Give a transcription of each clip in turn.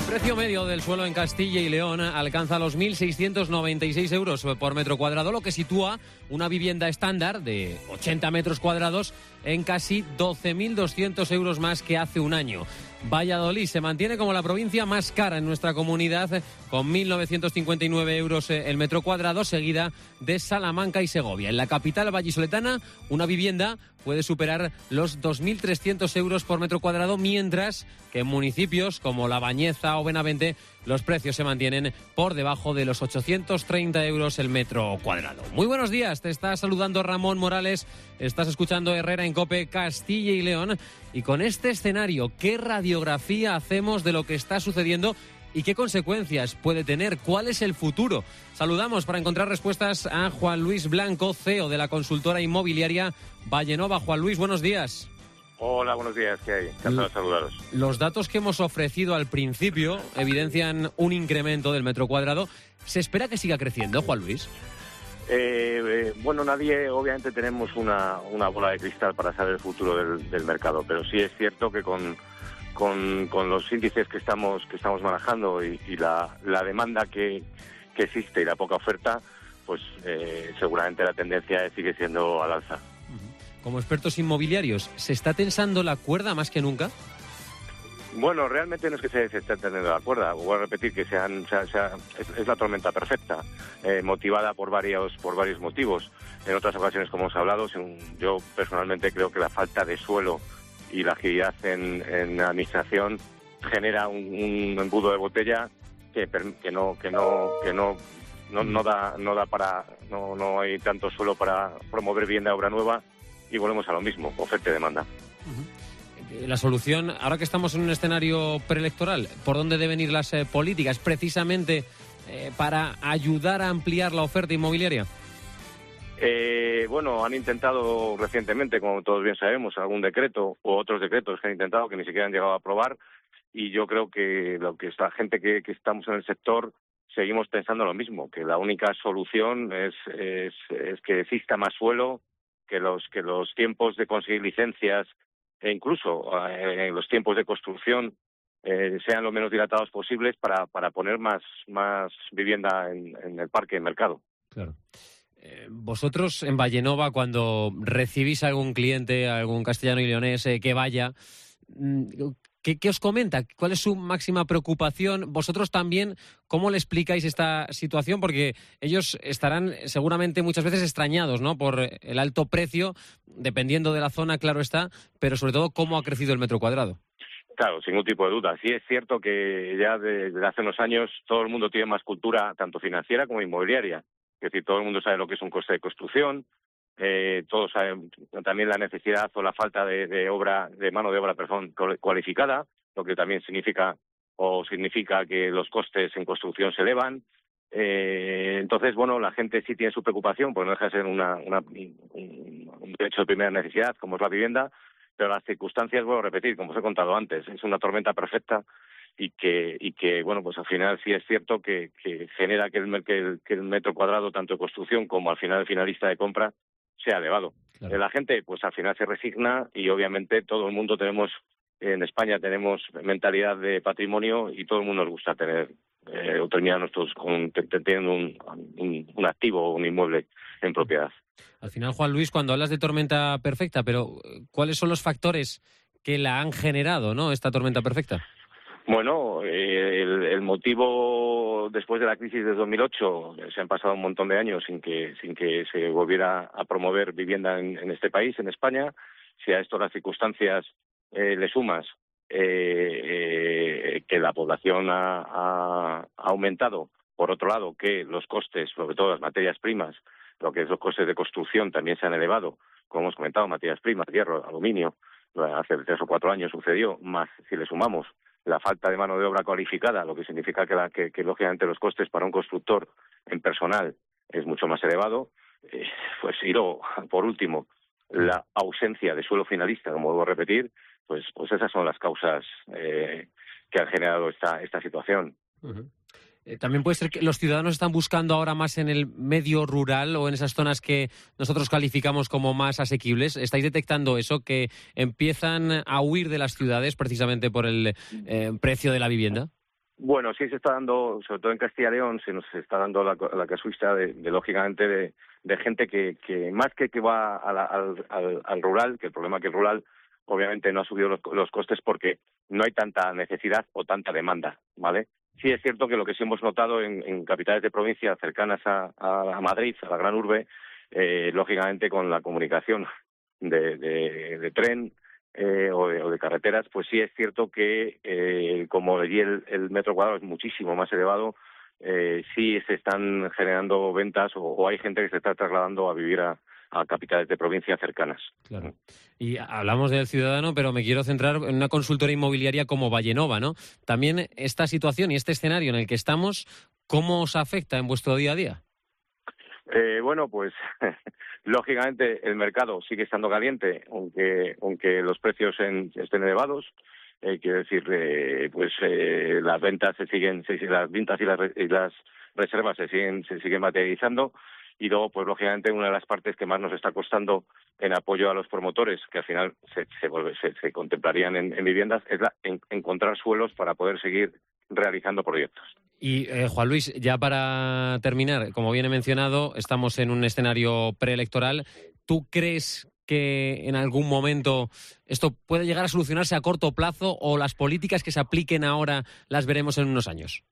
Precio medio del suelo en Castilla y León alcanza los 1.696 euros por metro cuadrado, lo que sitúa una vivienda estándar de 80 metros cuadrados en casi 12.200 euros más que hace un año. Valladolid se mantiene como la provincia más cara en nuestra comunidad, con 1.959 euros el metro cuadrado, seguida de Salamanca y Segovia. En la capital vallisoletana, una vivienda puede superar los 2.300 euros por metro cuadrado, mientras que en municipios como La Bañeza o Benavente los precios se mantienen por debajo de los 830 euros el metro cuadrado. Muy buenos días, te está saludando Ramón Morales, estás escuchando Herrera en COPE Castilla y León, y con este escenario, ¿qué radiografía hacemos de lo que está sucediendo y qué consecuencias puede tener? ¿Cuál es el futuro? Saludamos para encontrar respuestas a Juan Luis Blanco, CEO de la consultora inmobiliaria Vallenova. Juan Luis, buenos días. Hola, buenos días, ¿qué hay? Encantado de saludaros. Los datos que hemos ofrecido al principio evidencian un incremento del metro cuadrado. ¿Se espera que siga creciendo, Juan Luis? Bueno, nadie, obviamente tenemos una bola de cristal para saber el futuro del mercado, pero sí es cierto que con los índices que estamos manejando y la demanda que existe y la poca oferta, pues seguramente la tendencia sigue siendo al alza. Como expertos inmobiliarios, ¿se está tensando la cuerda más que nunca? Bueno, realmente no es que se esté tendiendo la cuerda. Voy a repetir que es la tormenta perfecta, motivada por varios motivos. En otras ocasiones, como hemos hablado, yo personalmente creo que la falta de suelo y la agilidad en la administración genera un embudo de botella que no hay tanto suelo para promover vivienda de obra nueva, y volvemos a lo mismo, oferta y demanda. La solución, ahora que estamos en un escenario preelectoral, ¿por dónde deben ir las políticas precisamente para ayudar a ampliar la oferta inmobiliaria? Bueno, han intentado recientemente, como todos bien sabemos, algún decreto o otros decretos que han intentado que ni siquiera han llegado a aprobar, y yo creo que esta gente que estamos en el sector seguimos pensando lo mismo, que la única solución es que exista más suelo, que los tiempos de conseguir licencias e incluso los tiempos de construcción sean lo menos dilatados posibles para poner más vivienda en el parque de mercado. Claro. Vosotros en Vallenova, cuando recibís a algún cliente, a algún castellano y leonés que vaya, ¿qué os comenta? ¿Cuál es su máxima preocupación? Vosotros también, ¿cómo le explicáis esta situación? Porque ellos estarán seguramente muchas veces extrañados, ¿no?, por el alto precio, dependiendo de la zona, claro está, pero sobre todo cómo ha crecido el metro cuadrado. Claro, sin ningún tipo de duda. Sí es cierto que ya desde hace unos años todo el mundo tiene más cultura, tanto financiera como inmobiliaria. Es decir, todo el mundo sabe lo que es un coste de construcción, todos saben también la necesidad o la falta de mano de obra cualificada, lo que también significa que los costes en construcción se elevan. Entonces, bueno, la gente sí tiene su preocupación, porque no deja de ser un derecho de primera necesidad, como es la vivienda, pero las circunstancias, vuelvo a repetir, como os he contado antes, es una tormenta perfecta y que bueno, pues al final sí es cierto que genera que el metro cuadrado, tanto de construcción como al final el finalista de compra, sea elevado. Claro. La gente, pues al final se resigna, y obviamente todo el mundo en España tenemos mentalidad de patrimonio, y todo el mundo nos gusta tener o terminar teniendo un activo o un inmueble en propiedad. Al final, Juan Luis, cuando hablas de tormenta perfecta, pero ¿cuáles son los factores que la han generado, ¿no?, esta tormenta perfecta? Bueno, el motivo, después de la crisis de 2008, se han pasado un montón de años sin que se volviera a promover vivienda en este país, en España. Si a esto las circunstancias le sumas que la población ha aumentado, por otro lado que los costes, sobre todo las materias primas, lo que es los costes de construcción, también se han elevado, como hemos comentado, materias primas, hierro, aluminio, hace 3 o 4 años sucedió, más si le sumamos la falta de mano de obra cualificada, lo que significa que lógicamente los costes para un constructor en personal es mucho más elevado. Pues y luego, por último, la ausencia de suelo finalista, como vuelvo a repetir, pues esas son las causas que han generado esta situación. Uh-huh. También puede ser que los ciudadanos están buscando ahora más en el medio rural o en esas zonas que nosotros calificamos como más asequibles. ¿Estáis detectando eso, que empiezan a huir de las ciudades precisamente por el precio de la vivienda? Bueno, sí se está dando, sobre todo en Castilla y León, se nos está dando la casuística lógicamente, de gente que más que va al rural, que el problema es que el rural obviamente no ha subido los costes porque no hay tanta necesidad o tanta demanda, ¿vale? Sí es cierto que lo que sí hemos notado en capitales de provincia cercanas a Madrid, a la gran urbe, lógicamente con la comunicación de tren, o de carreteras, pues sí es cierto que como allí el metro cuadrado es muchísimo más elevado, sí se están generando ventas o hay gente que se está trasladando a vivir a capitales de provincia cercanas. Claro. Y hablamos del ciudadano, pero me quiero centrar en una consultora inmobiliaria como Vallenova, ¿no? También esta situación y este escenario en el que estamos, ¿cómo os afecta en vuestro día a día? Bueno, pues lógicamente el mercado sigue estando caliente, aunque los precios estén elevados. Quiero decir, las ventas las ventas y las reservas se siguen materializando. Y luego, pues lógicamente, una de las partes que más nos está costando en apoyo a los promotores, que al final se contemplarían en viviendas, es encontrar suelos para poder seguir realizando proyectos. Y Juan Luis, ya para terminar, como bien he mencionado, estamos en un escenario preelectoral. ¿Tú crees que en algún momento esto puede llegar a solucionarse a corto plazo o las políticas que se apliquen ahora las veremos en unos años?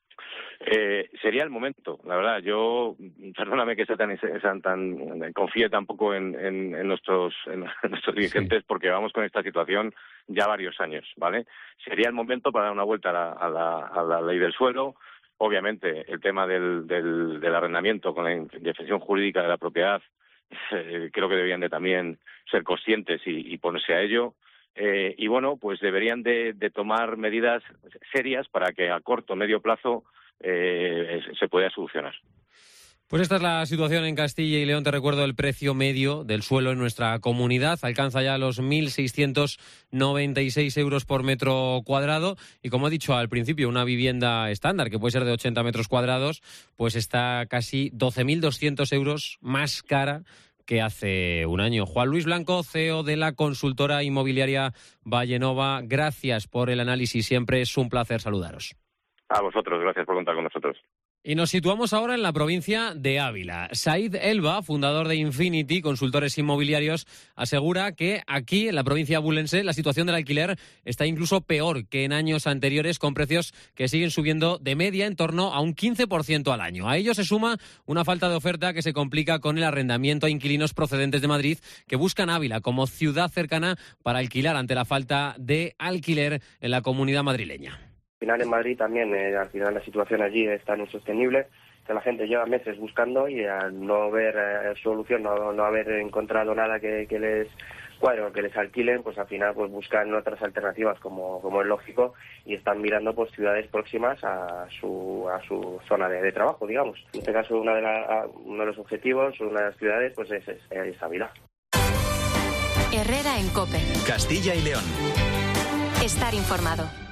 Sería el momento, la verdad. Yo, perdóname que sea tan confíe tampoco en nuestros dirigentes, sí, porque vamos con esta situación ya varios años, ¿vale? Sería el momento para dar una vuelta a la ley del suelo. Obviamente, el tema del arrendamiento con la definición jurídica de la propiedad, creo que deberían de también ser conscientes y ponerse a ello. Y bueno, pues deberían de tomar medidas serias para que a corto o medio plazo se pueda solucionar. Pues esta es la situación en Castilla y León. Te recuerdo, el precio medio del suelo en nuestra comunidad alcanza ya los 1.696 euros por metro cuadrado. Y como he dicho al principio, una vivienda estándar, que puede ser de 80 metros cuadrados, pues está casi 12.200 euros más cara que hace un año. Juan Luis Blanco, CEO de la consultora inmobiliaria Vallenova, gracias por el análisis. Siempre es un placer saludaros. A vosotros, gracias por contar con nosotros. Y nos situamos ahora en la provincia de Ávila. Said Elba, fundador de Infinity, consultores inmobiliarios, asegura que aquí, en la provincia abulense, la situación del alquiler está incluso peor que en años anteriores, con precios que siguen subiendo de media en torno a un 15% al año. A ello se suma una falta de oferta que se complica con el arrendamiento a inquilinos procedentes de Madrid que buscan Ávila como ciudad cercana para alquilar ante la falta de alquiler en la comunidad madrileña. Al final en Madrid también, al final la situación allí es tan insostenible que la gente lleva meses buscando y al no ver solución, no haber encontrado nada que les cuadre o que les alquilen, pues al final pues buscan otras alternativas como es lógico y están mirando pues ciudades próximas a su zona de trabajo, digamos. En este caso uno de los objetivos, una de las ciudades pues es Ávila. Herrera en COPE. Castilla y León. Estar informado.